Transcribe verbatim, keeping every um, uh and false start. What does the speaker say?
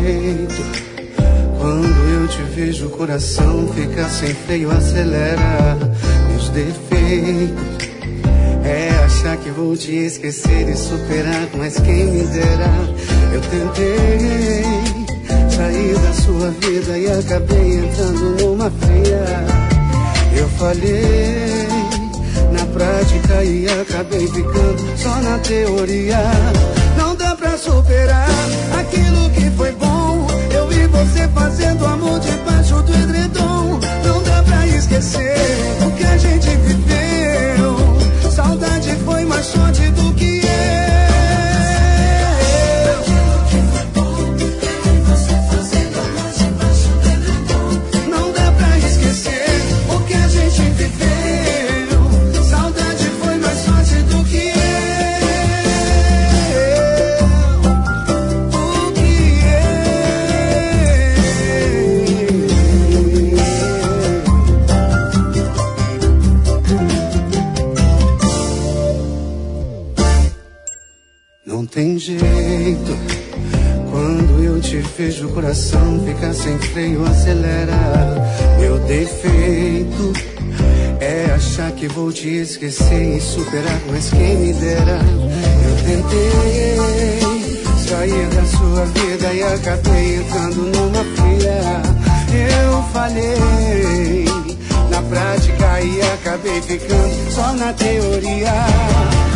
jeito. Quando eu te vejo, o coração fica sem freio, acelera. Meus defeitos é achar que vou te esquecer e superar, mas quem me dera. Eu tentei sair da sua vida e acabei entrando numa fria. Eu falhei na prática e acabei ficando só na teoria. Não dá pra superar aquilo que foi bom. Eu vi você fazendo amor debaixo do edredom. Não dá pra esquecer o que a gente viveu. Saudade foi mais forte do que eu. Aquilo que foi bom, eu vi você fazendo amor debaixo do edredom. Não dá pra esquecer o que a gente viveu. Saudade foi mais forte do que eu. Não tem jeito, quando eu te vejo o coração fica sem freio, acelera. Meu defeito é achar que vou te esquecer e superar, mas quem me dera. Eu tentei sair da sua vida e acabei entrando numa fria. Eu falhei na prática e acabei ficando só na teoria.